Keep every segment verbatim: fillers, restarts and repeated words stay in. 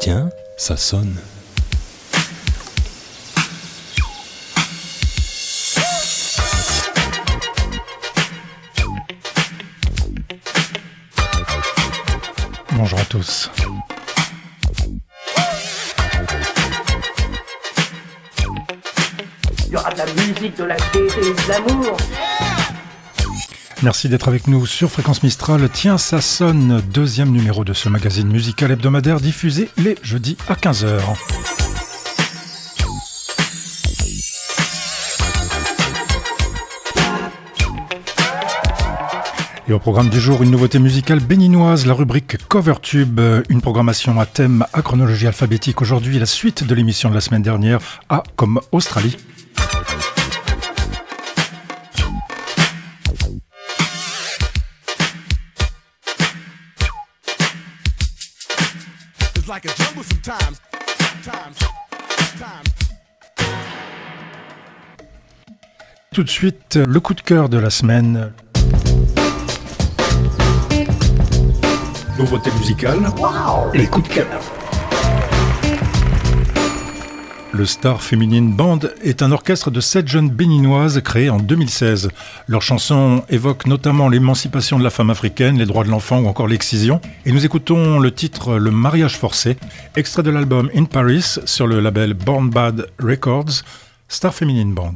Tiens, ça sonne. Bonjour à tous. Il y aura de la musique, de la gaieté et de l'amour. Merci d'être avec nous sur Fréquence Mistral. Tiens, ça sonne, deuxième numéro de ce magazine musical hebdomadaire diffusé les jeudis à quinze heures. Et au programme du jour, une nouveauté musicale béninoise, la rubrique Covertube, une programmation à thème à chronologie alphabétique. Aujourd'hui, la suite de l'émission de la semaine dernière, A comme Australie. Tout de suite, le coup de cœur de la semaine. Nouveauté musicale, wow, les coups de cœur. Le Star Feminine Band est un orchestre de sept jeunes béninoises créé en deux mille seize. Leurs chansons évoquent notamment l'émancipation de la femme africaine, les droits de l'enfant ou encore l'excision. Et nous écoutons le titre Le mariage forcé, extrait de l'album In Paris sur le label Born Bad Records, Star Feminine Band.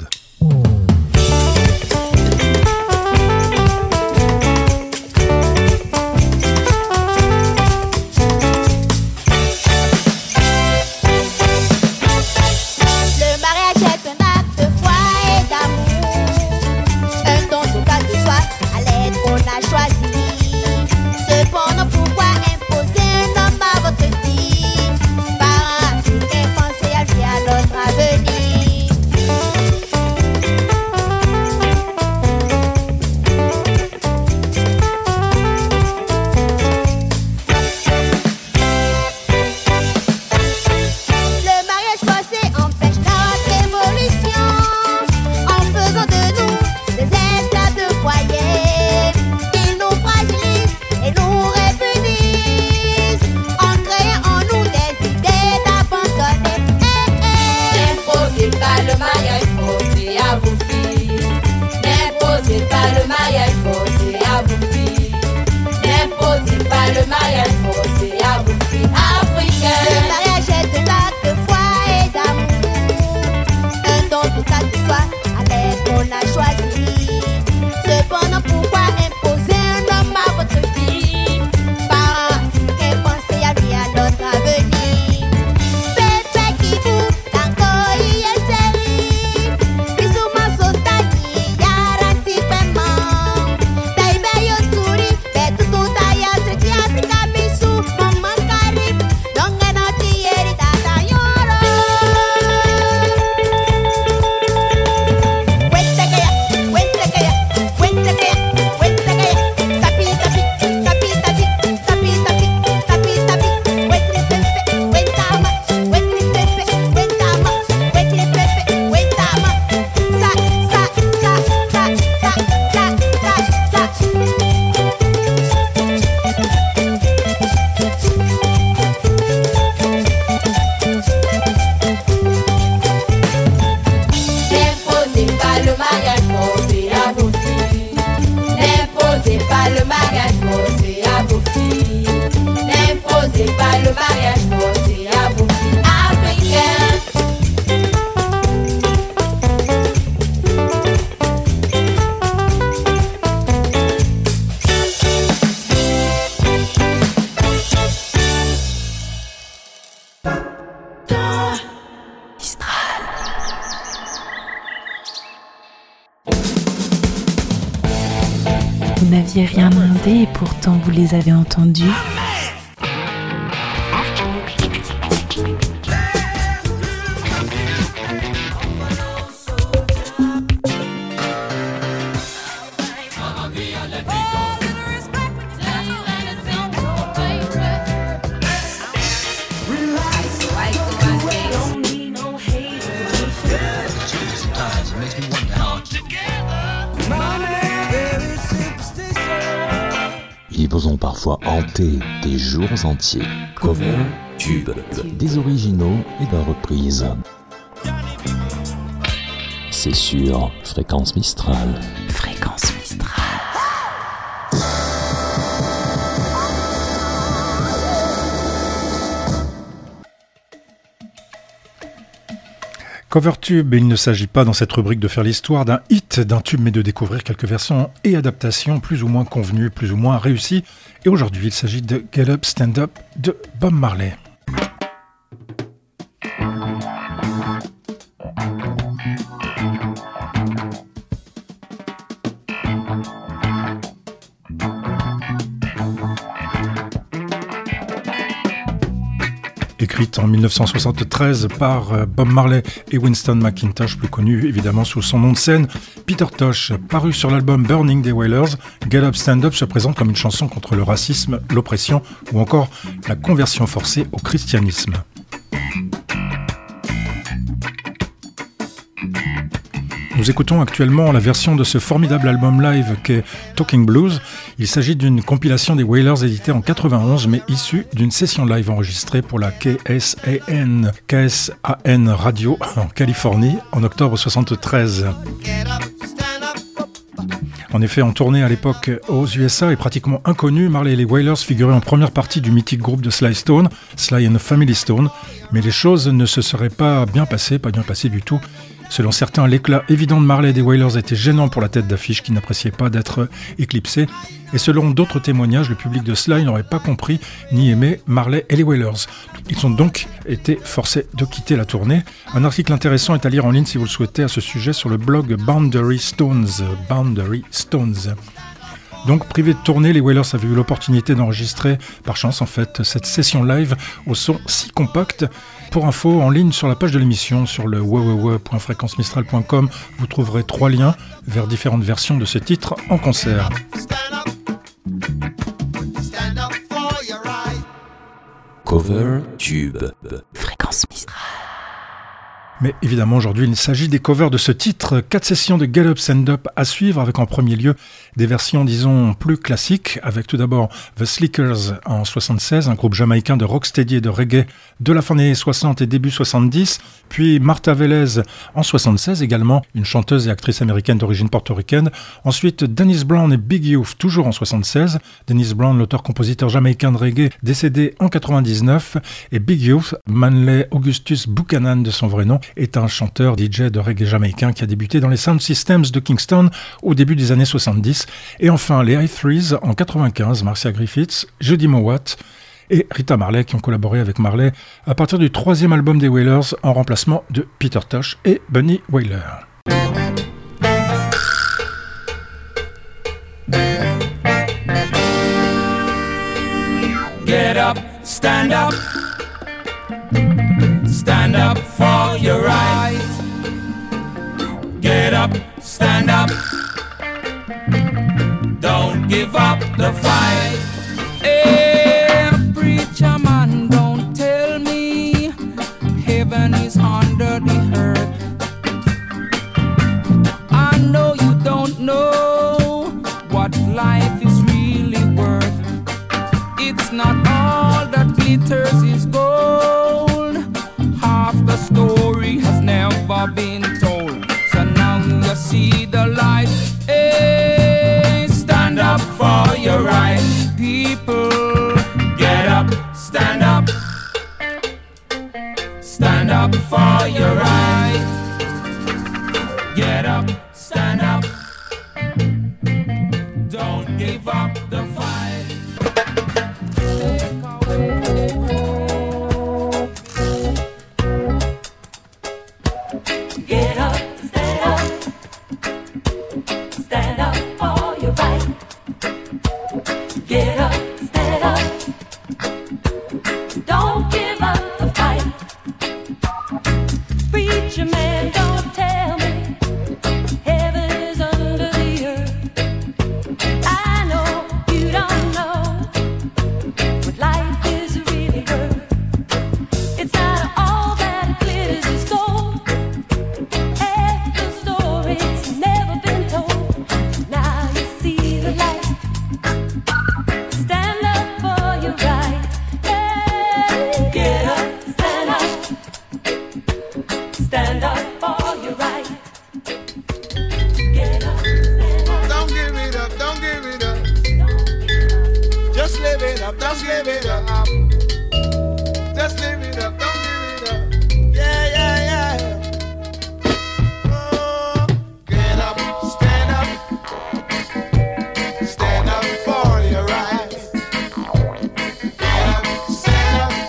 Vous n'aviez rien demandé et pourtant vous les avez entendus. vous ont parfois hanté des jours entiers. Cover Tube, des originaux et de reprises. C'est sur Fréquence Mistral. Fréquence Mistral. Covertube, et il ne s'agit pas dans cette rubrique de faire l'histoire d'un hit, d'un tube, mais de découvrir quelques versions et adaptations plus ou moins convenues, plus ou moins réussies. Et aujourd'hui, il s'agit de Get Up, Stand Up de Bob Marley. Écrite en dix-neuf cent soixante-treize par Bob Marley et Winston McIntosh, plus connu évidemment sous son nom de scène, Peter Tosh. Paru sur l'album Burning des Wailers, Get Up Stand Up se présente comme une chanson contre le racisme, l'oppression ou encore la conversion forcée au christianisme. Nous écoutons actuellement la version de ce formidable album live qu'est Talking Blues. Il s'agit d'une compilation des Wailers éditée en quatre-vingt-onze, mais issue d'une session live enregistrée pour la K S A N, K S A N Radio en Californie en octobre soixante-treize. En effet, en tournée à l'époque aux U S A et pratiquement inconnu, Marley et les Wailers figuraient en première partie du mythique groupe de Sly Stone, Sly and the Family Stone, mais les choses ne se seraient pas bien passées, pas bien passées du tout. Selon certains, l'éclat évident de Marley et des Wailers était gênant pour la tête d'affiche qui n'appréciait pas d'être éclipsée. Et selon d'autres témoignages, le public de Sly n'aurait pas compris ni aimé Marley et les Wailers. Ils ont donc été forcés de quitter la tournée. Un article intéressant est à lire en ligne si vous le souhaitez à ce sujet sur le blog Boundary Stones. Boundary Stones. Donc, privés de tournée, les Wailers avaient eu l'opportunité d'enregistrer, par chance en fait, cette session live au son si compact. Pour info, en ligne sur la page de l'émission, sur le w w w point fréquence mistral point com, vous trouverez trois liens vers différentes versions de ce titre en concert. Cover Tube. Fréquence Mistral. Mais évidemment, aujourd'hui, il s'agit des covers de ce titre. Quatre sessions de Get Up, Stand Up à suivre, avec en premier lieu des versions, disons, plus classiques, avec tout d'abord The Slickers en soixante-seize, un groupe jamaïcain de rocksteady et de reggae de la fin des années soixante et début soixante-dix, puis Martha Vélez en soixante-seize également, une chanteuse et actrice américaine d'origine portoricaine. Ensuite, Dennis Brown et Big Youth, toujours en soixante-seize. Dennis Brown, l'auteur-compositeur jamaïcain de reggae, décédé en quatre-vingt-dix-neuf, et Big Youth, Manley Augustus Buchanan de son vrai nom, est un chanteur D J de reggae jamaïcain qui a débuté dans les Sound Systems de Kingston au début des années soixante-dix. Et enfin, les High Threes en quatre-vingt-quinze, Marcia Griffiths, Judy Mowat et Rita Marley qui ont collaboré avec Marley à partir du troisième album des Wailers en remplacement de Peter Tosh et Bunny Wailer. Get up, stand up, stand up for your right. Get up, stand up, don't give up the fight. Hey, preacher man, don't tell me heaven is under the earth. I know you don't know what life is really worth. It's not all that glitters is gold. Half the story has never been told. So now you see the light. Hey, stand up for your right, people. Get up, stand up. Stand up for your right. Get up, stand up. Don't give up the fight. Get up, stand up, stand up for your right. Get up, stand up, don't give up the fight. Preacher man, don't tell me heaven is under the earth. I know you don't know what life is really worth. It's not all that glitters is gold. Half the story's never been told. Now you see the light. up. Just live it up, don't give it up. Yeah, yeah, yeah. Oh, get up, stand up. Stand up for your rights. Get up, stand up.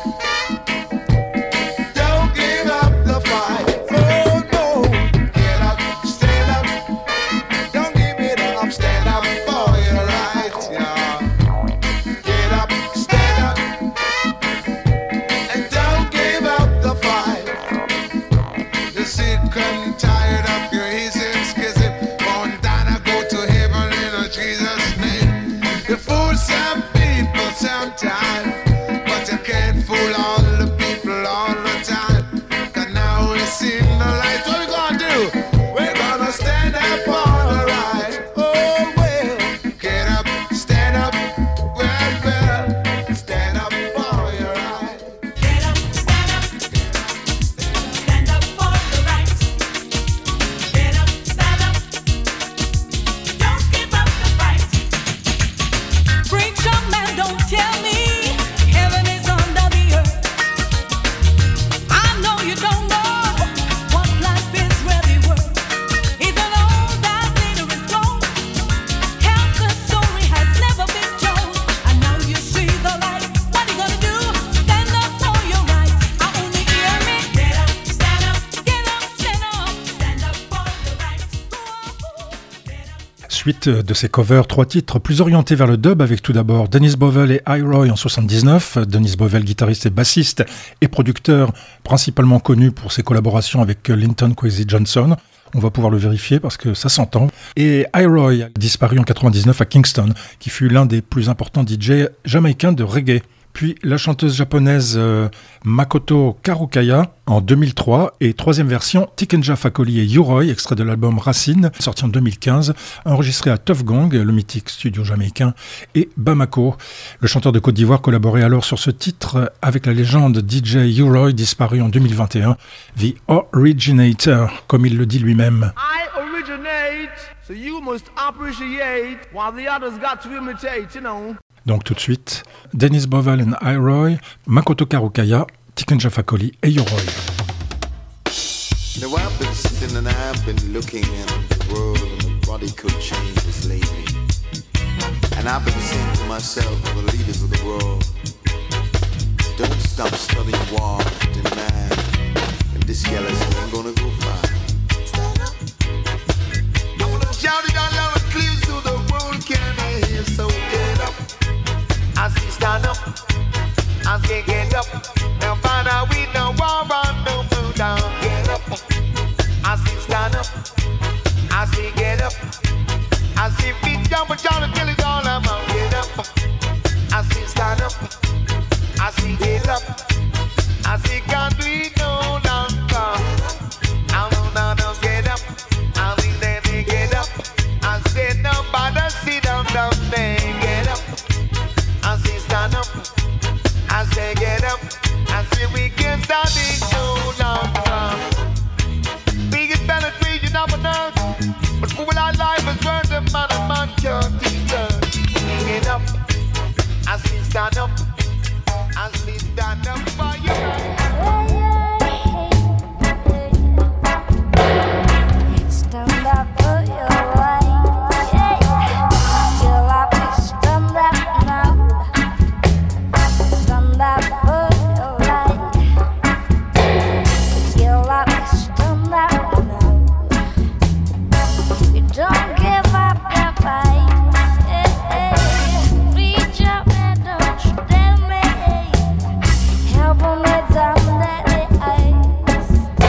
Don't give up the fight. Oh no. Get up, stand up. Don't give it up. Stand up for your rights. Yeah. Get up, stand up. And don't give up the fight. You're sick and tired of your hissing, schism. Born down and go to heaven in a Jesus' name. You fool some people sometimes, but you can't fool all the people all the time. Cause now we see the light. What we gonna do? We're gonna stand up for the right. Oh well, get up, stand up. Well, well, stand up for your right. Get up, stand up. Stand up for your rights. Get up, stand up. Don't give up the fight. Preacher man, don't tell me heaven is under the earth. I know you don't know what life is really worth. Even all that glitter is gold. Half the story has never been told. And now you see the light. What are you gonna do? Stand up for your rights. I only hear me. Get up, stand up. Get up, stand up. Stand up for your rights. Get up. Suite de ces covers, trois titres plus orientés vers le dub avec tout d'abord Dennis Bovell et iRoy en soixante-dix-neuf. Dennis Bovell, guitariste et bassiste et producteur, principalement connu pour ses collaborations avec Linton Kwesi Johnson. On va pouvoir le vérifier parce que ça s'entend. Et iRoy a disparu en quatre-vingt-dix-neuf à Kingston, qui fut l'un des plus importants D J jamaïcains de reggae. Puis la chanteuse japonaise euh, Makoto Karukaya en deux mille trois et troisième version Tikenja Fakoli et Uroi, extrait de l'album Racine, sorti en deux mille quinze, enregistré à Tuff Gong, le mythique studio jamaïcain, et Bamako. Le chanteur de Côte d'Ivoire collaborait alors sur ce titre avec la légende D J Uroi, disparu en deux mille vingt et un, The Originator, comme il le dit lui-même. I originate, so you must appreciate while the others got to imitate, you know. Donc tout de suite, Dennis Bovell and iRoy, Makoto Karukaya, Tikenja Fakoli et Uroi. Now I've been sitting and I've been looking at the world and the body could change this lately. And I've been saying to myself, the leaders of the world, don't stop studying war and man. And this galaxy ain't gonna go far. I wanna shout it out loud and clear so the world can hear. So get up. I see stand up, I say get up. Now find out we don't want run no move down. Get up, I see stand up, I see get up. I see feet jump but y'all until it's all about. Get up, I see stand up, I see get up. I see can't do it no longer. I know now don't get up, I see them they get up. I say nobody sit down down there. Get up. I say stand up, I say get up, I say we can't stand it no longer. Biggest penetration of an earth, but for our life is worth the man and man can't teach us. Get up, I say stand up, I say stand up for you. Stand up for your life. Feel like you stand up now. Stand up for your life. Feel like you stand up now. You don't give up the fight. Reach up and don't you tell me. Help 'em with some that they ice.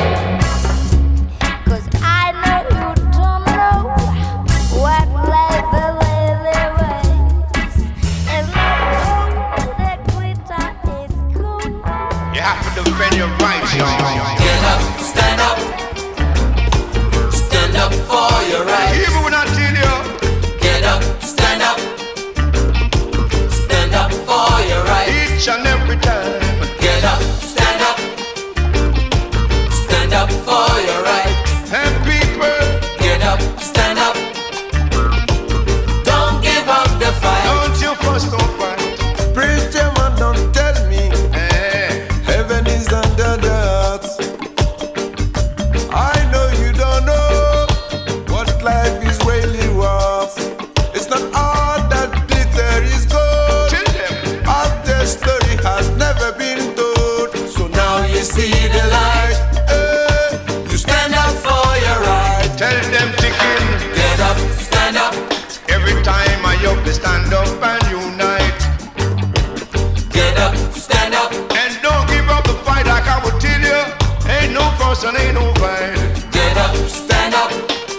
'Cause I know you don't know what life really is. It's not cool, that glitter is cool. You have to defend your rights, y'all. Get up, stand up, stand up for your rights. Even when I tell you, Get up, stand up, stand up for your rights. each and every time. Get up, stand up, stand up for your rights. And people, Get up, stand up, don't give up the fight. don't you fuss, don't fight. Preach them and don't tell stand up and unite. Get up, stand up, And don't give up the fight like I would tell you. Ain't no fuss and ain't no fight. get up, stand up.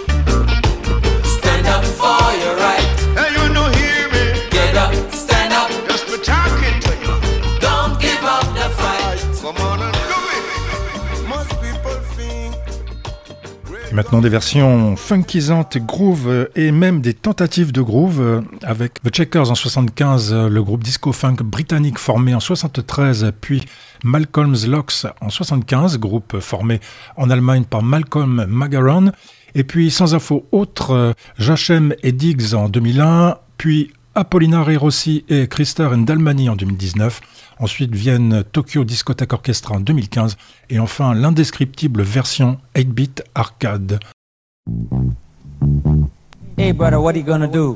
Stand up for your right. And you know hear me. Get up, stand up. Just for talking to you. Don't give up the fight. Come on and do it. Most people think. Et maintenant des versions funkisantes, groove et même des tentatives de groove avec The Checkers en soixante-quinze, le groupe disco-funk britannique formé en soixante-treize, puis Malcolm's Locks en soixante-quinze, groupe formé en Allemagne par Malcolm Magaron, et puis sans info autre, Jachem et Diggs en deux mille un, puis Apollinare Rossi et Christer and Dalmani en deux mille dix-neuf. Ensuite viennent Tokyo Discotheque Orchestra en deux mille quinze et enfin l'indescriptible version eight-bit arcade. Hey brother, what are you gonna do?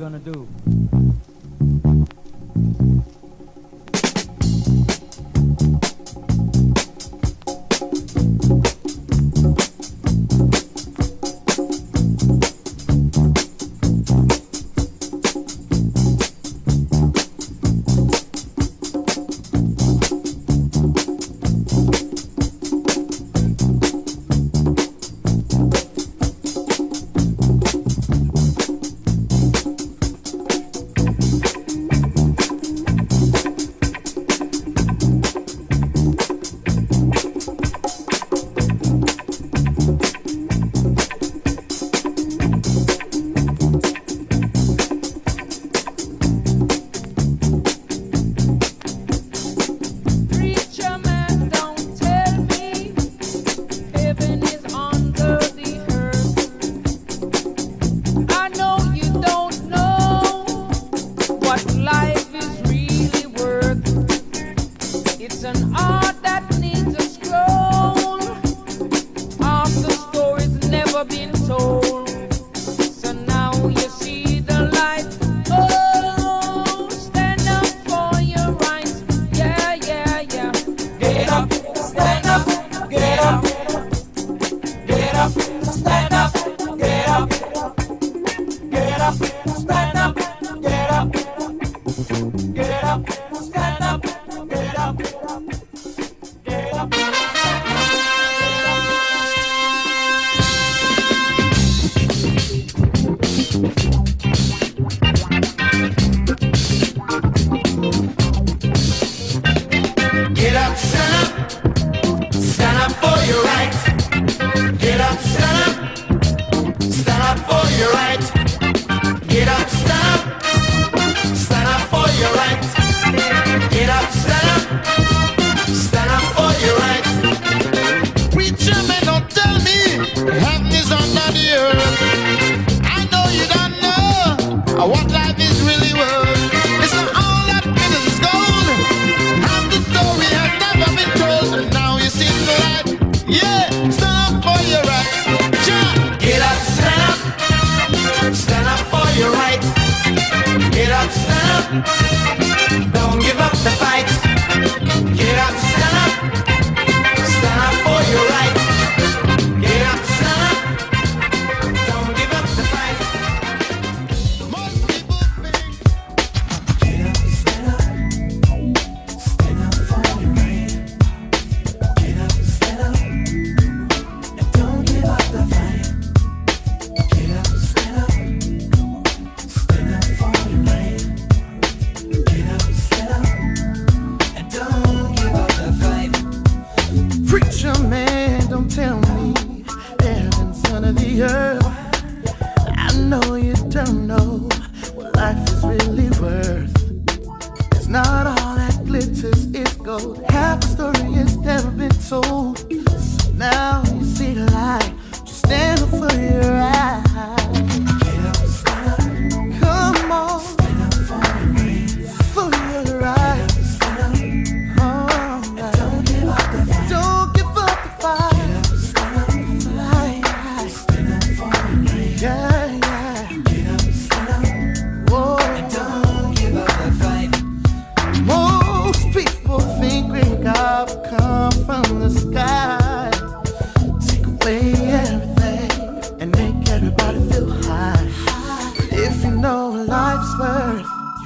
Preacher man, don't tell me heaven is under the earth. I know you don't know what life is really worth. It's an art that needs a scroll. Half the story's never been told. So now you see the light. Oh, stand up for your rights. Yeah, yeah, yeah. Get up, stand up, get up. Get up, stand up, get up. Get up, stand up, get up. Get up, stand up, get up. Get up. Get up, stand up, stand up for your right. Get up, stand up, stand up for your right. Get up, stand up, stand up for your right. Get up, stand up, stand up for your right. Preacher man, don't tell me heaven is under the earth. I know you don't know what life is really worth. It's not all that glitters is gold. And the story has never been told. And now you see the light. Yeah, stand up for your right. John, get up, stand up, stand up for your right. Get up, stand up, don't give up the fight. Get up, stand up, stand up for your right. Get up, stand up, don't give up the fight. Most people think. Get up, stand up, stand up for your right. Get up, stand up, and don't give up the fight. Get up, stand up, stand up for your right. Get up, stand up, and don't give up the fight. Preacher man, don't tell me heaven's under the earth. I know you don't know what life is really worth. It's not all that glitters is gold. Half the story has never been told. So now you see the light. Just stand up for your right. Get up, stand up. Come on, stand up for your right. For your right. Stand up. Oh, right. Don't give up the fight. Don't give up the fight. Get up, stand up. Fight. Stand up for your right. Yeah, yeah. Get up, stand up. Whoa. And don't give up the fight. Most people think great God will come from the sky, take away everything and make everybody feel high. But if you know what life's worth,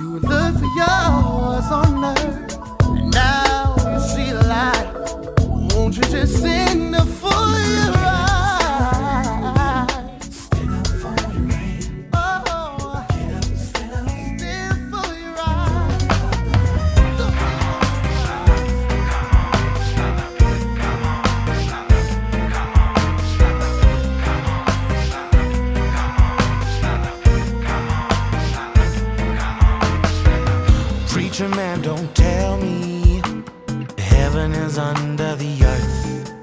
heaven is under the earth.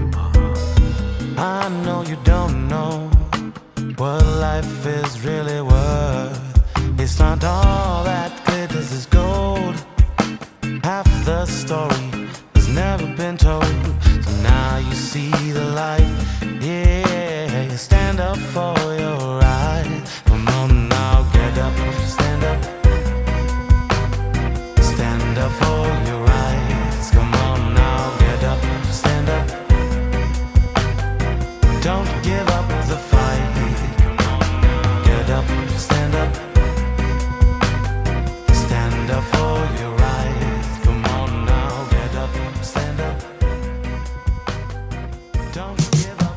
I know you don't know what life is really worth. It's not all that glitters is gold. Half the story has never been told. So now you see the light. Yeah, you stand up for your right. Come on now, get up, stand up. Stand up for your rights. Come on now, get up, stand up. Don't give up the fight. Get up, stand up. Stand up for your rights. Come on now, get up, stand up. Don't give up.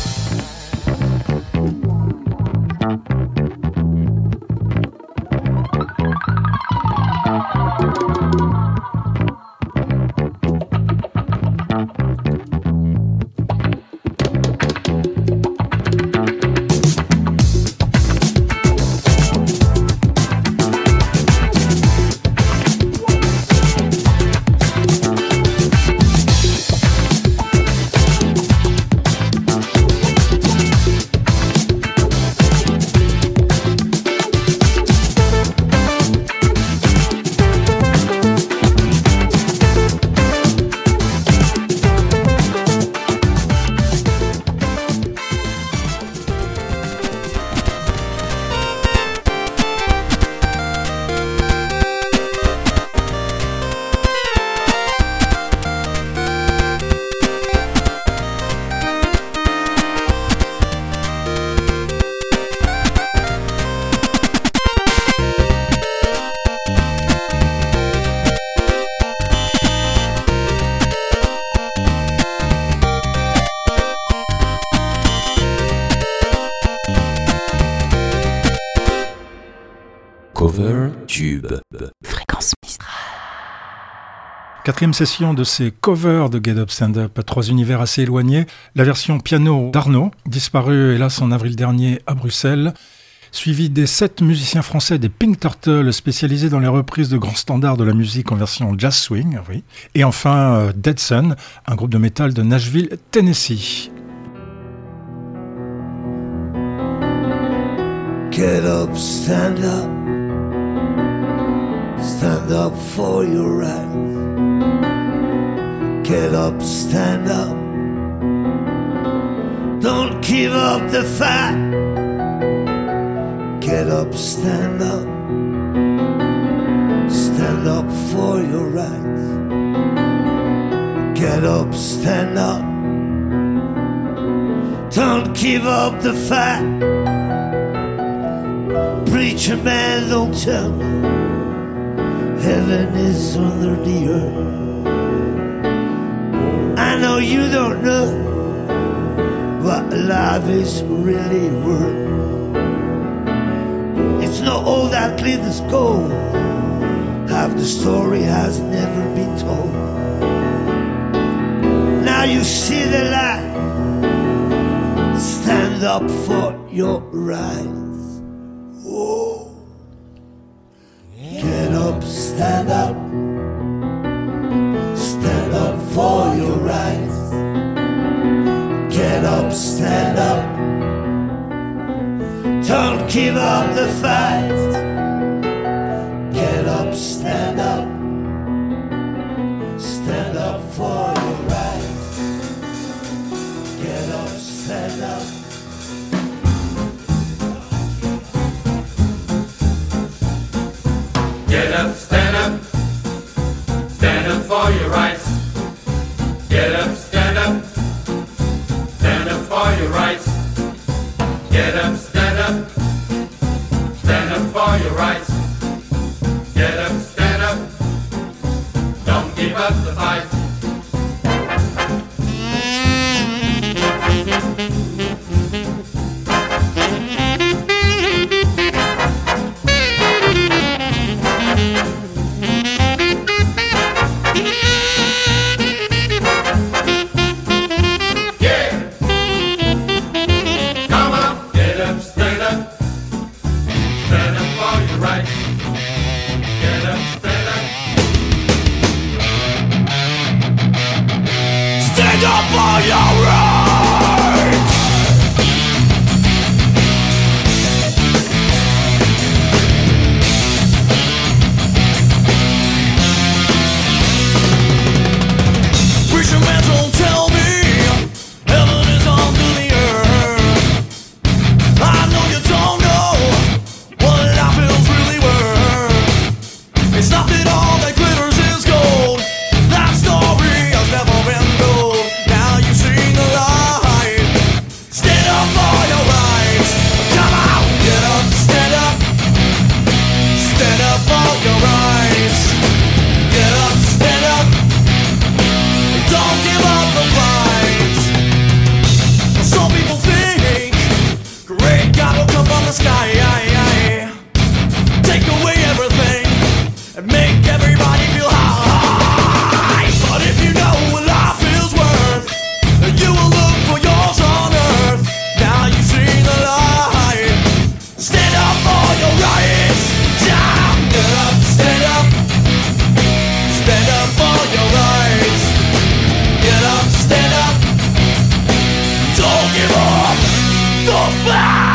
Cover Tube. Fréquence Mistral. Quatrième session de ces covers de Get Up Stand Up à trois univers assez éloignés. La version piano d'Arnaud, disparu hélas en avril dernier à Bruxelles, suivi des sept musiciens français des Pink Turtles spécialisés dans les reprises de grands standards de la musique en version jazz swing, oui. Et enfin euh, Dead Sun, un groupe de métal de Nashville, Tennessee. Get up, stand up. Stand up for your rights. Get up, stand up. Don't give up the fight. Get up, stand up. Stand up for your rights. Get up, stand up. Don't give up the fight. Preacher man, don't tell me heaven is under the earth. I know you don't know what life is really worth. It's not all that glitters gold. Half the story has never been told. Now you see the light. Stand up for your rights. Oh. Get up, stand up. Stand up for your rights. Get up, stand up. Don't give up the fight. Get up, stand up. Stand up for your rights. Get up, stand up. Get up, stand up. Stand up for your rights. Get up, stand up. Stand up for your rights. Get up, stand up. Stand up for your rights. Get up, stand up. Don't give up the fight. for your rights. Preacher man, don't tell me heaven is under the earth. I know you don't know what life is really worth. It's not that all that glitters is gold. That story has never been told. Now you've seen the light. Stand up for your rights. Come on, get up, stand up. Stand up for your rights. Get up, stand up. Don't give up the fight. Some people think great God will come from the sky, take away everything and make everybody feel high. But if you know what life is worth, you will look for yours on earth. Now you see the light. Stand up for your rights. Down, get up, stand up. Stand up for your rights. Get up, stand up. Don't give up the fight.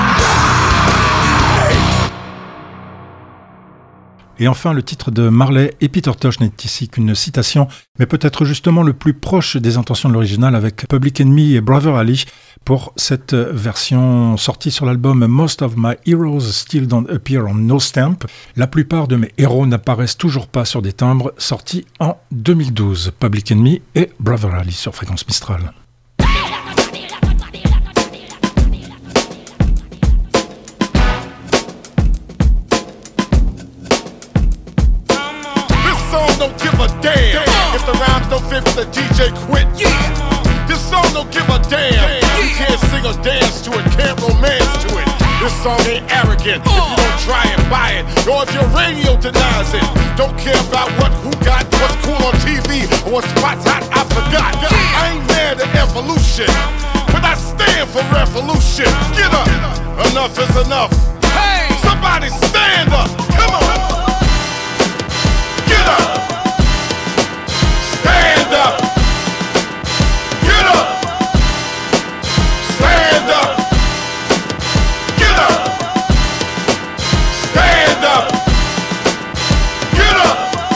Et enfin, le titre de Marley et Peter Tosh n'est ici qu'une citation, mais peut-être justement le plus proche des intentions de l'original avec Public Enemy et Brother Ali pour cette version sortie sur l'album Most of My Heroes Still Don't Appear on No Stamp. La plupart de mes héros n'apparaissent toujours pas sur des timbres, sortis en deux mille douze. Public Enemy et Brother Ali sur Fréquence Mistral. Don't give a damn if the rhymes don't fit, but the D J quit. Yeah. This song don't give a damn. You can't sing or dance to it, can't romance to it. This song ain't arrogant if you don't try and buy it, or if your radio denies it. Don't care about what, who got, what's cool on T V, or what spots hot, I forgot. I ain't mad at evolution, but I stand for revolution. Get up, enough is enough. Hey, somebody stand up, come on. Get up. Stand up. Get up. Stand up. Get up. Stand up. Get up.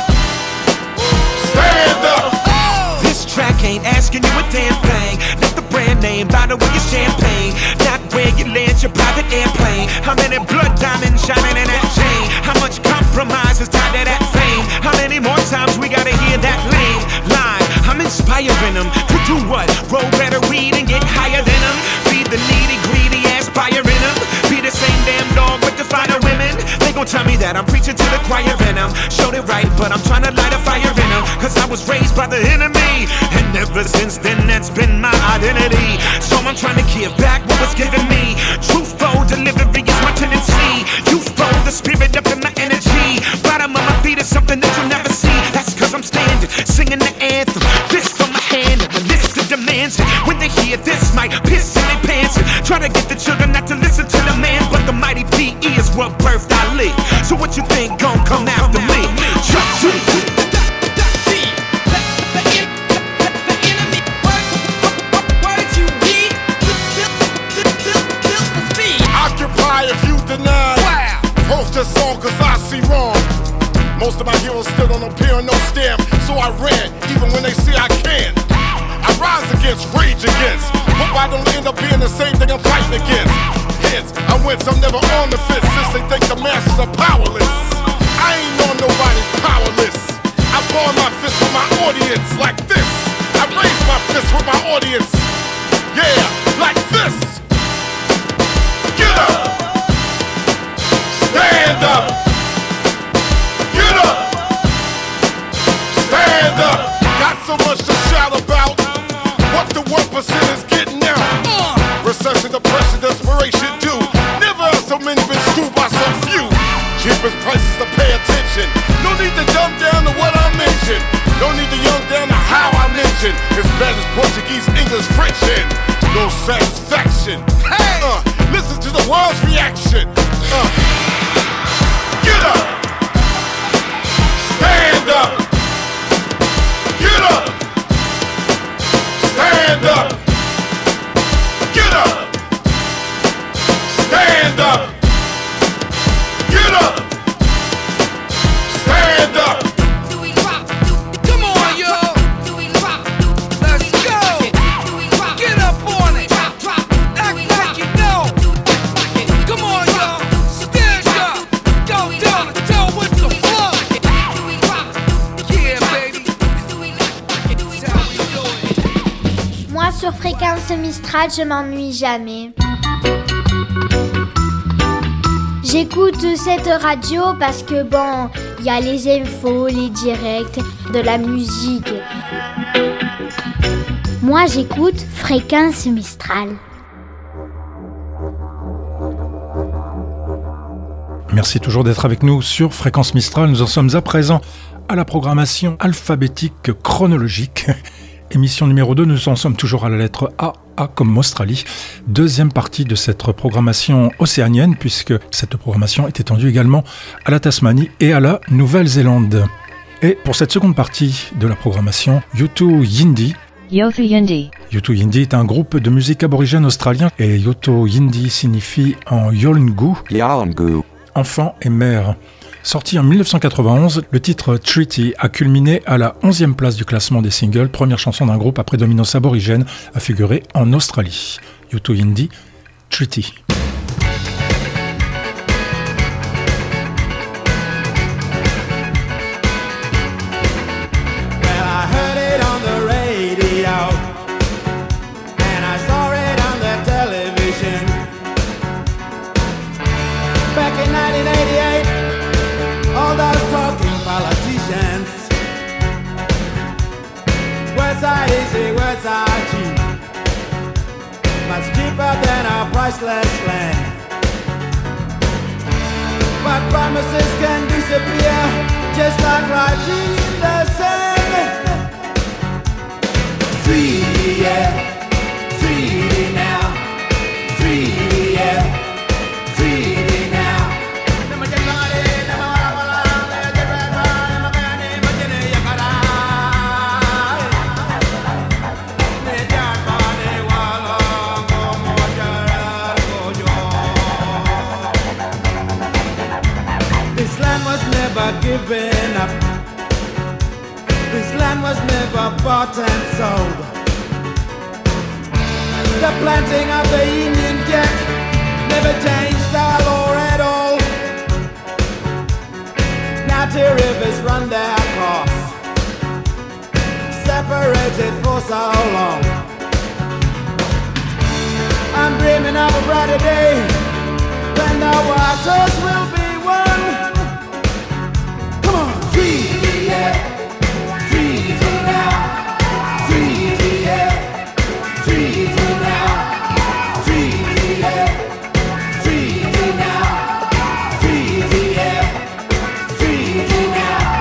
Stand up. This track ain't asking you a damn thing. Not the brand name, bottle with your champagne. Not where you land your private airplane. How many blood diamonds shining in that chain? How much compromise is tied to that fame? How many more times we gotta hear that lame line? I'm inspiring them to do what? Roll better weed and get higher than them. Feed the needy, greedy, aspiring them. Be the same damn dog with the finer women. They gon' tell me that I'm preaching to the choir and I'm showed it right, but I'm trying to light a fire in them. Cause I was raised by the enemy, and ever since then that's been my identity. So I'm trying to give back what was given me. Truthful delivery is my tendency. Youthful, the spirit up in my energy. Bottom of my feet is something that you'll never see. That's cause I'm standing, singing the anthem. This from my hand, and the list of demands. When they hear this, might piss in their pants. Try to get the children not to listen to the man, but the mighty P E is what birthed Ali. So what you think gon' come after me? Trust me. If you deny, wow. Post this song cause I see wrong. Most of my heroes still don't appear on no stamp, so I ran, even when they see I can. I rise against, rage against. Hope I don't end up being the same thing I'm fighting against. Hence, I win, I'm never on the fence, since they think the masses are powerless. I ain't on nobody's powerless. I ball my fist with my audience like this. I raise my fist with my audience. Yeah, like this. Get up. Stand up. Get up. Stand up. Got so much to shout about. What the one percent is getting out. Recession, depression, desperation do. Never have so many been screwed by so few. Cheapest prices to pay attention. No need to dumb down to what I mentioned. No need to young down to how I mentioned. As bad as Portuguese, English, French, and no satisfaction. Hey, uh, listen to the world's reaction. Uh. Get up. Stand up. Get up. Stand stand up, get up, stand up, get up, stand up. Come on, yo. Let's go. Get up on it. Act like you know. Come on, yo. Stand up. Go down and tell with the flow. Yeah, baby. That's how we do it. Moi sur Fréquence Mistral, je m'ennuie jamais. J'écoute cette radio parce que bon, il y a les infos, les directs, de la musique. Moi j'écoute Fréquence Mistral. Merci toujours d'être avec nous sur Fréquence Mistral. Nous en sommes à présent à la programmation alphabétique chronologique. Émission numéro deux, nous en sommes toujours à la lettre A, A comme Australie. Deuxième partie de cette programmation océanienne, puisque cette programmation est étendue également à la Tasmanie et à la Nouvelle-Zélande. Et pour cette seconde partie de la programmation, Yutu Yindi. Yothu Yindi. Yutu Yindi est un groupe de musique aborigène australien et Yutu Yindi signifie en Yolngu, Yolngu, enfant et mère. Sorti en dix-neuf cent quatre-vingt-onze, le titre Treaty a culminé à la onzième place du classement des singles, première chanson d'un groupe à prédominance aborigène à figurer en Australie. Yutu Yindi, Treaty. Westside easy, Westside cheap, much cheaper than our priceless land. But promises can disappear, just like writing in the sand. Treaty, yeah, treaty now, treaty, yeah, treaty now. Given up. This land was never bought and sold. The planting of the Union Jack never changed our law at all. Now two rivers run their course, separated for so long. I'm dreaming of a brighter day when the waters will be one. Treaty, yeah, treaty now, treaty, yeah, treaty now, treaty, yeah, treaty now, treaty, yeah, treaty now.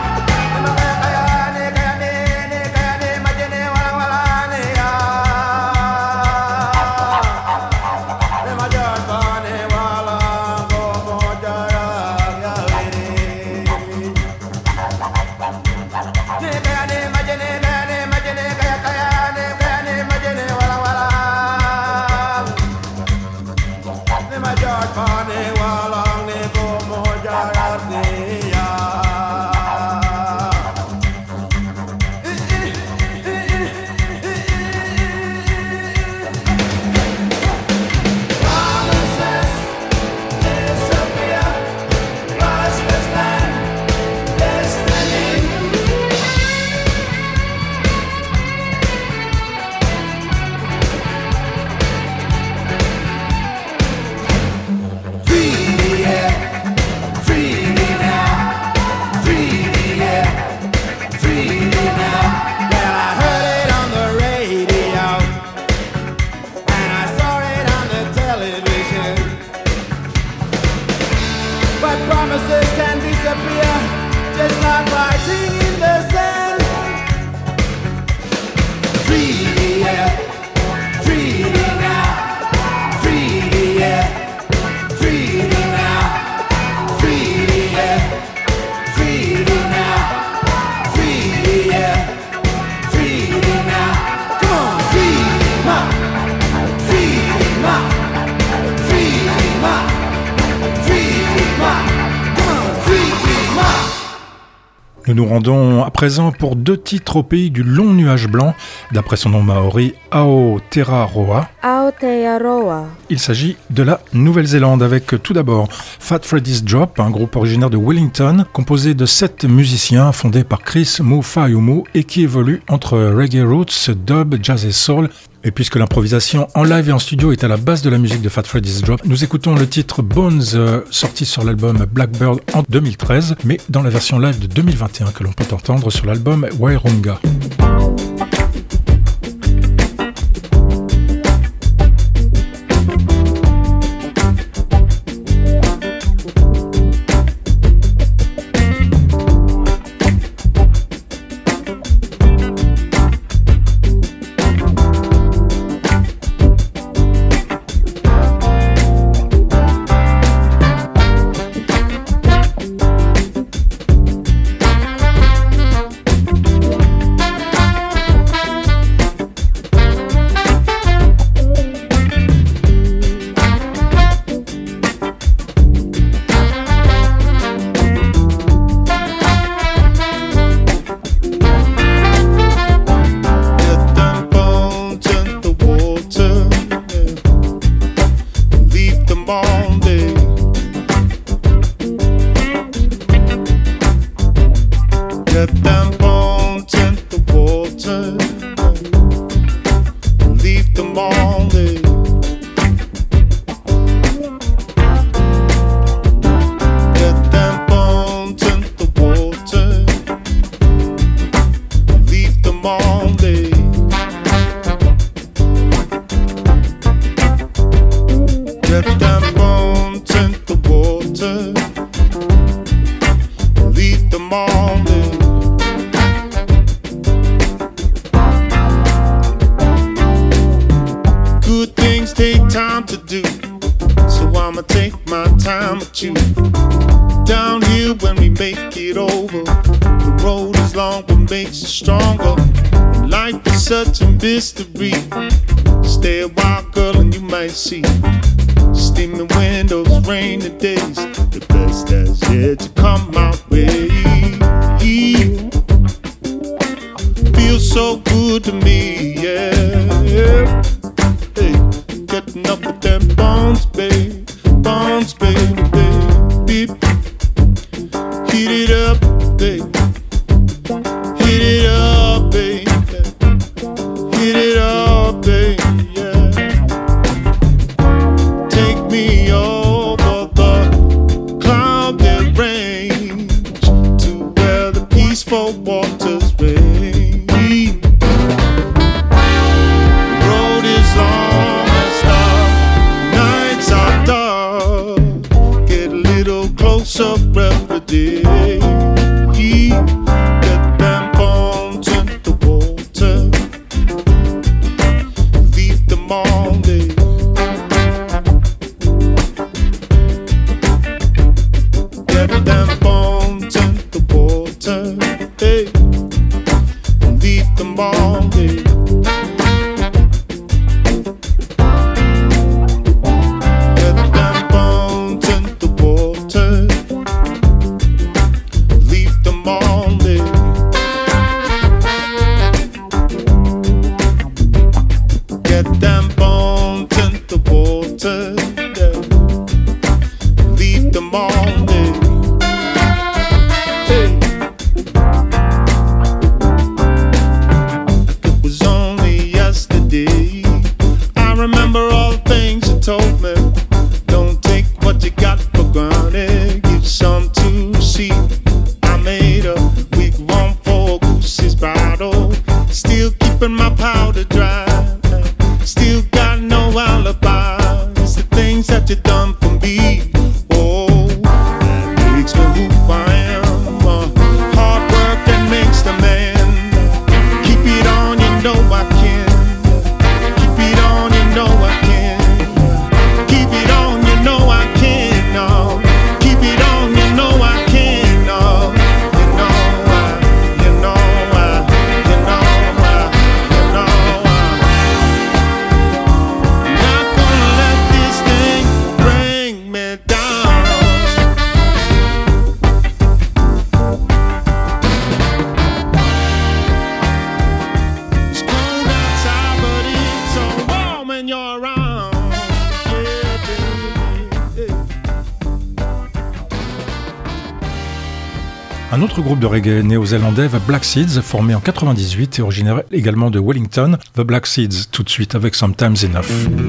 Nous nous rendons à présent pour deux titres au pays du long nuage blanc, d'après son nom maori, Aotearoa. Aotearoa. Il s'agit de la Nouvelle-Zélande avec tout d'abord Fat Freddy's Drop, un groupe originaire de Wellington, composé de sept musiciens fondés par Chris Mufayumu et qui évolue entre reggae roots, dub, jazz et soul. Et puisque l'improvisation en live et en studio est à la base de la musique de Fat Freddy's Drop, nous écoutons le titre Bones, euh, sorti sur l'album Blackbird en deux mille treize, mais dans la version live de deux mille vingt et un que l'on peut entendre sur l'album Wairunga. Mystery. Stay a while, girl, and you might see steaming windows, rainy days. The best that's yet to come my way. Feels so good to me, yeah. Hey, getting up with them bones, babe, bones, baby, baby. Heat it up, babe. Heat it up, babe. Hit it up, baby, yeah. Take me over the clouded range to where the peaceful waters reign. Road is long as the nights are dark. Get a little closer every day. Get them bones in the water. All day. Get them bones in the water, hey, and leave them all day. Get them bones in the water, leave them all day. Get them bones in the water, yeah. Leave them all day. Hey. It was only yesterday. I remember all the things you told me. Don't take what you got for granted. Give some to see. I made a week one for Goosey's bridal. Still keeping my powder dry. Still got no alibi. It's the things that you done for me. Oh, that makes me who I am. Uh, hard work that makes the man. Keep it on, you know I can. Keep it on, you know I can. Keep it on, you know I can. Uh, keep it on, you know I can. Uh, you know I, you know I, you know I, you know I. Not gonna let this thing break. Un autre groupe de reggae néo-zélandais, The Black Seeds, formé en quatre-vingt-dix-huit et originaire également de Wellington. The Black Seeds, tout de suite avec Sometimes Enough.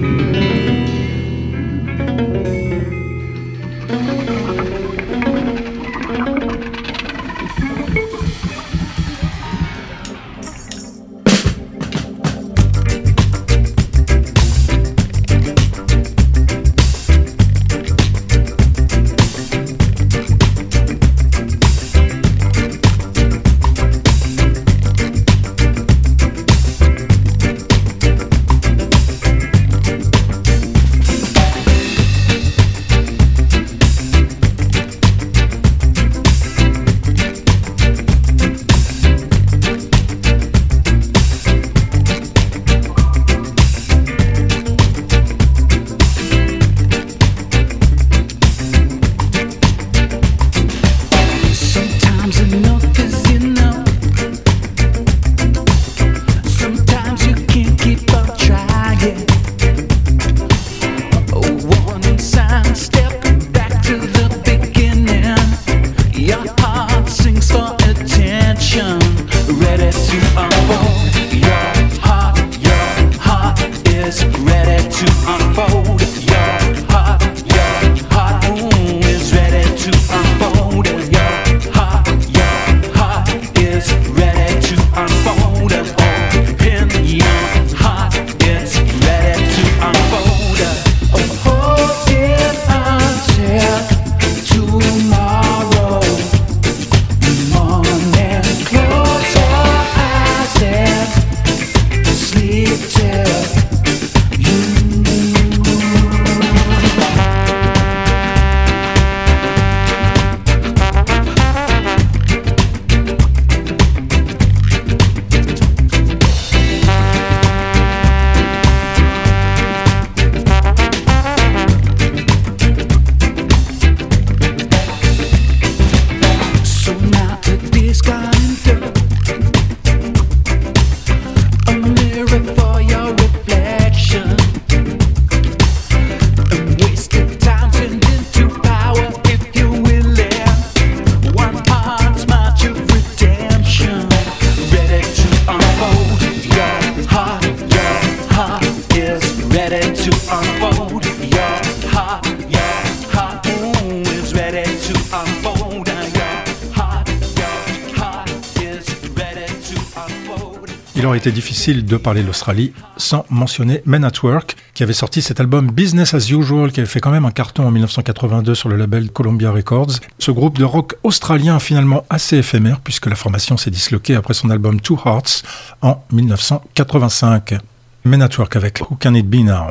Il aurait été difficile de parler de l'Australie sans mentionner Men at Work, qui avait sorti cet album Business as Usual, qui avait fait quand même un carton en dix-neuf cent quatre-vingt-deux sur le label Columbia Records. Ce groupe de rock australien finalement assez éphémère, puisque la formation s'est disloquée après son album Two Hearts en dix-neuf cent quatre-vingt-cinq. Men at Work avec Who Can It Be Now?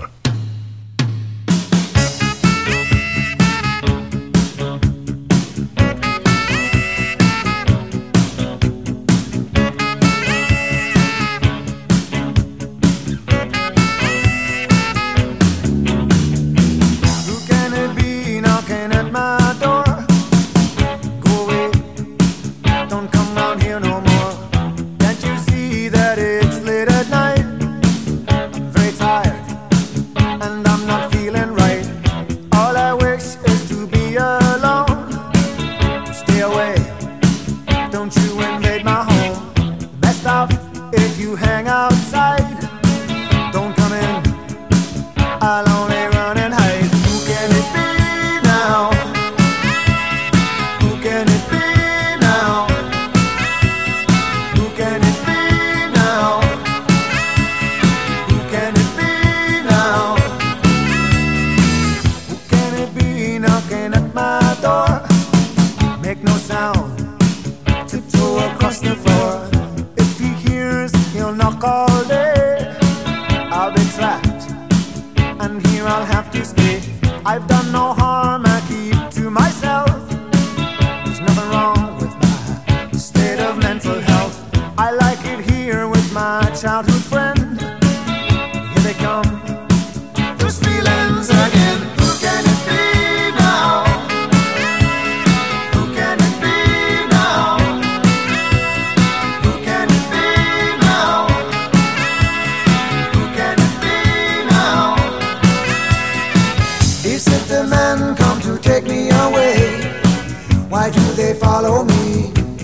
Why do they follow me?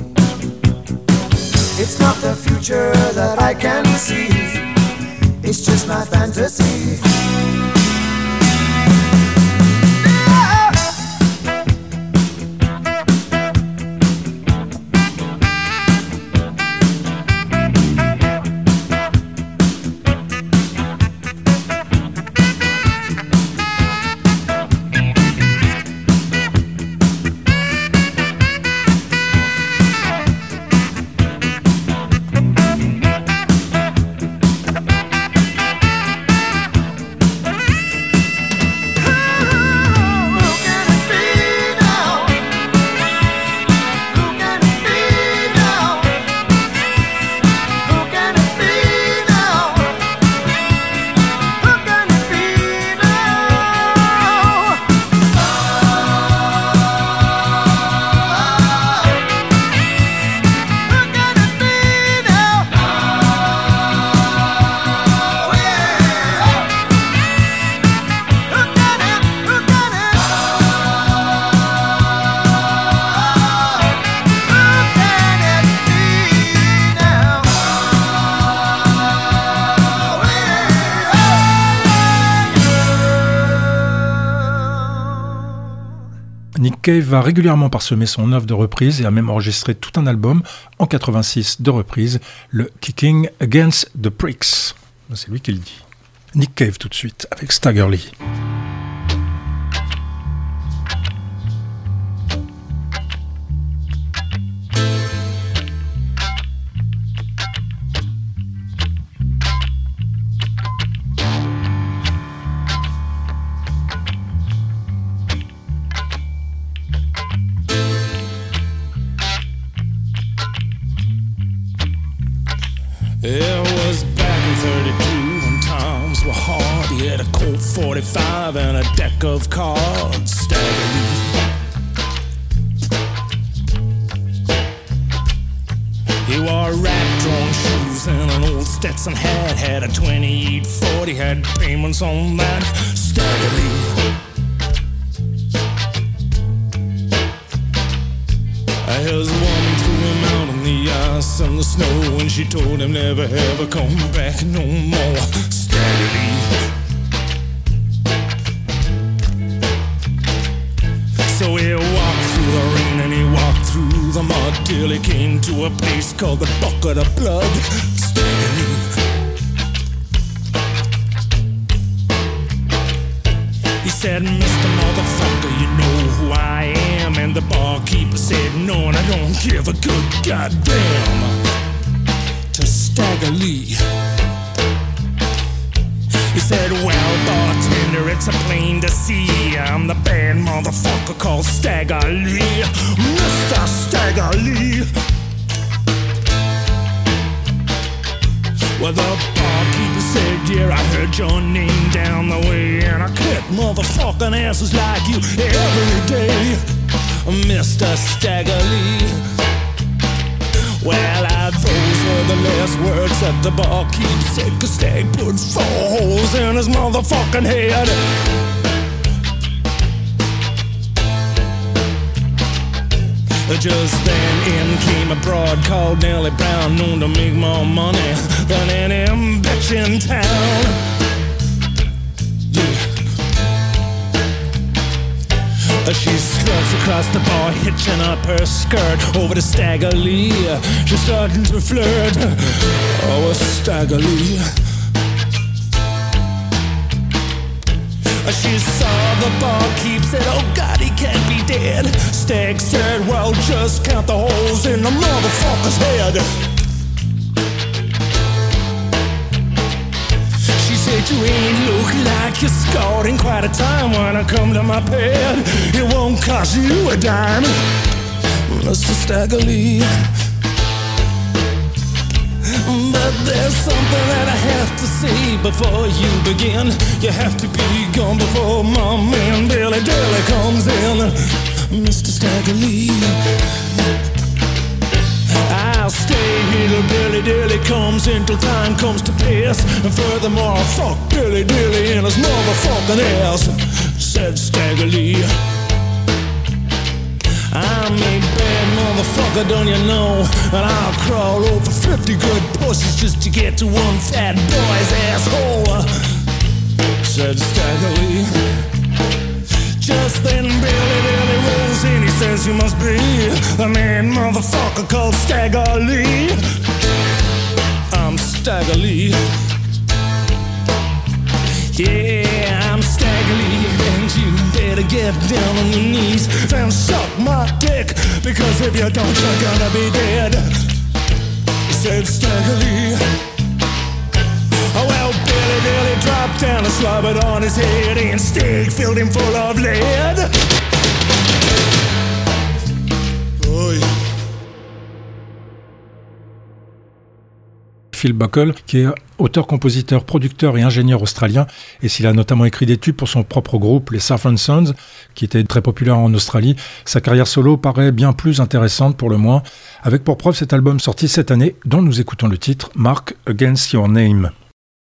It's not the future that I can see. It's just my fantasy. Nick Cave va régulièrement parsemer son œuvre de reprise et a même enregistré tout un album en quatre-vingt-six de reprises, le Kicking Against the Pricks. C'est lui qui le dit. Nick Cave tout de suite avec Stagger Lee. It was back in thirty-two when times were hard. He had a Colt forty-five and a deck of cards. Stagger Lee. He wore rag-drawn shoes and an old Stetson hat. Had a twenty-eight forty, had payments on that. Stagger Lee. His woman threw him out on the ice and the snow, and she told him never ever come back no more. Stagger Lee. So he walked through the rain and he walked through the mud till he came to a place called the Bucket of Blood. Stagger Lee. He said, Mister Motherfucker, you know who I am. And the barkeeper said, no, and I don't give a good goddamn. To Stagger Lee. He said, well, bartender, it's a plain to see. I'm the bad motherfucker called Stagger Lee. Mister Stagger Lee. Well, the barkeeper said, yeah, I heard your name down the way, and I kick motherfucking asses like you every day, Mister Stagger Lee. Well, I, those were the last words that the barkeep said, 'cause Stag put four holes in his motherfucking head. Just then in came a broad called Nellie Brown, known to make more money than any bitch in town. Yeah. She struts across the bar, hitching up her skirt over to Stagger Lee. She's starting to flirt. Oh, Stagger Lee. She saw the barkeep, said, oh God, he can't be dead. Stag said, well, just count the holes in the motherfucker's head. She said, you ain't look like you're scored in quite a time. When I come to my bed, it won't cost you a dime, Mister Stagger Lee. But there's something that I have to say before you begin. You have to be gone before my man Billy Dilly comes in, Mister Stagger Lee. I'll stay here till Billy Dilly comes in, till time comes to pass. And furthermore, I'll fuck Billy Dilly in his motherfucking ass, said Stagger Lee. I'm a bad motherfucker, don't you know? And I'll crawl over fifty good pussies just to get to one fat boy's asshole, said Stagger Lee. Just then Billy Billy rolls in, he says you must be the main motherfucker called Stagger Lee. I'm Stagger Lee. Yeah, I'm Stagger Lee, and you better get down on your knees and suck my dick, because if you don't, you're gonna be dead, said Stagger Lee. Oh, well, Billy Billy dropped down and slobbered on his head, and Stig filled him full of lead. Oh, yeah. Phil Buckle, qui est auteur, compositeur, producteur et ingénieur australien, et s'il a notamment écrit des tubes pour son propre groupe, les Saffron Sons, qui était très populaire en Australie, sa carrière solo paraît bien plus intéressante pour le moins, avec pour preuve cet album sorti cette année, dont nous écoutons le titre, Mark Against Your Name.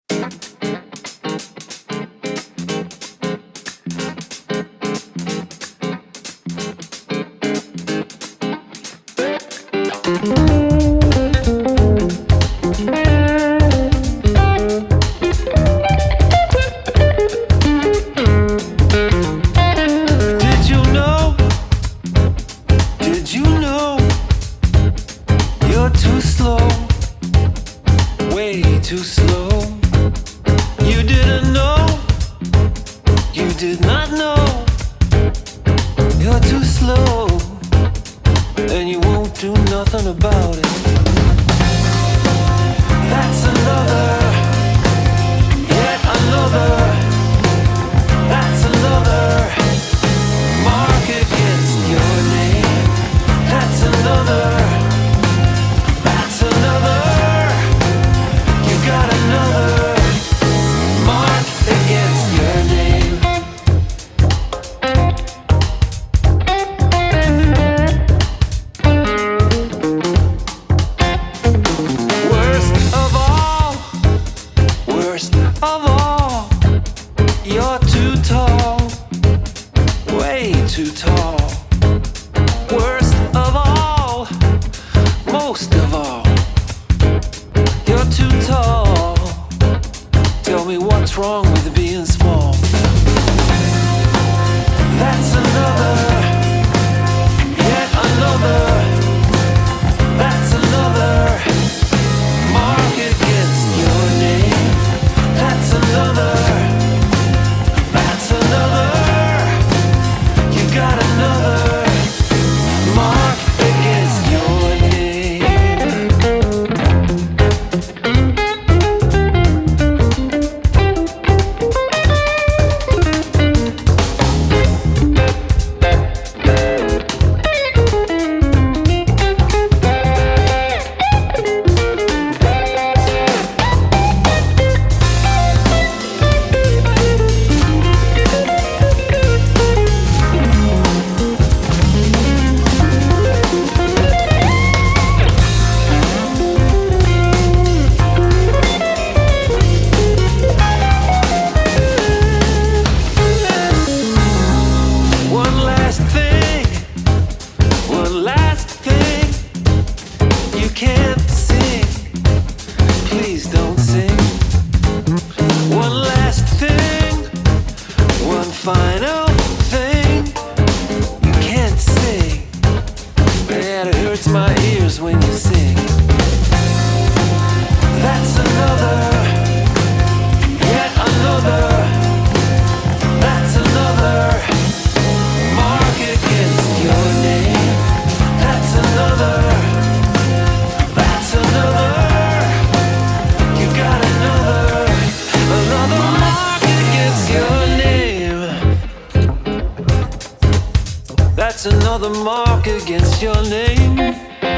That's another mark against your name.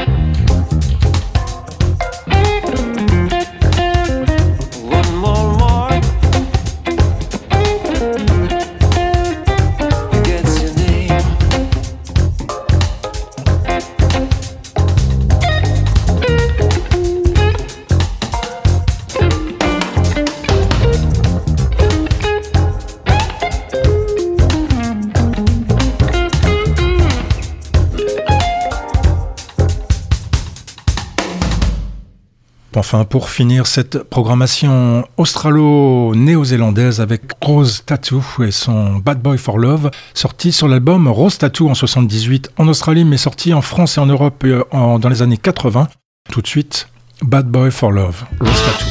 One more mark against your name. enfin pour finir cette programmation australo-néo-zélandaise avec Rose Tattoo et son Bad Boy for Love, sorti sur l'album Rose Tattoo en soixante-dix-huit en Australie, mais sorti en France et en Europe en, dans les années quatre-vingts. Tout de suite, Bad Boy for Love, Rose Tattoo.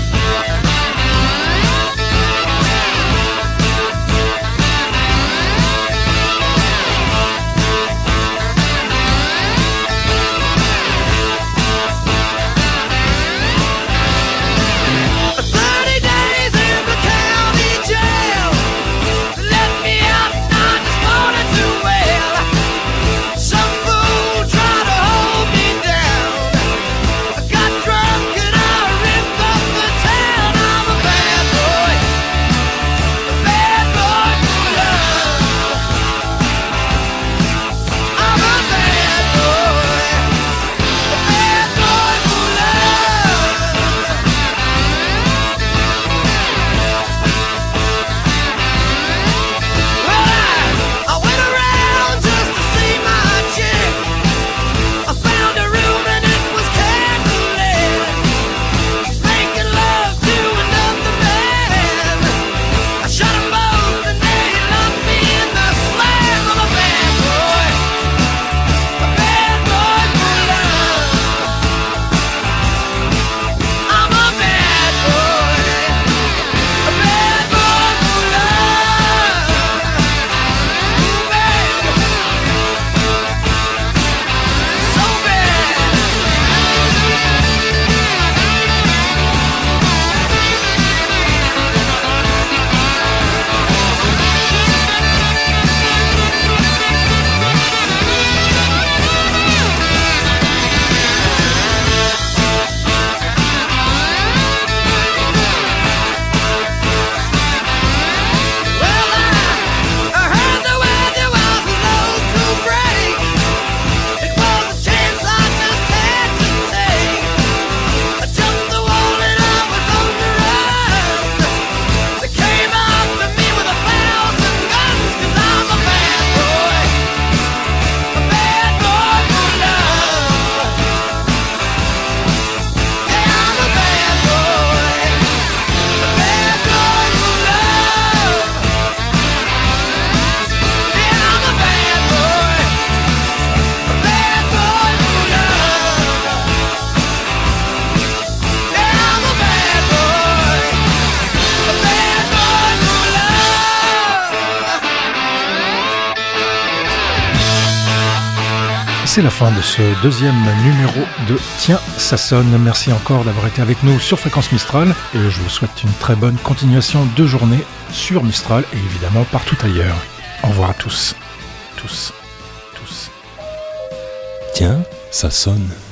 C'est la fin de ce deuxième numéro de Tiens, ça sonne. Merci encore d'avoir été avec nous sur Fréquence Mistral et je vous souhaite une très bonne continuation de journée sur Mistral et évidemment partout ailleurs. Au revoir à tous. Tous. Tous. Tiens, ça sonne.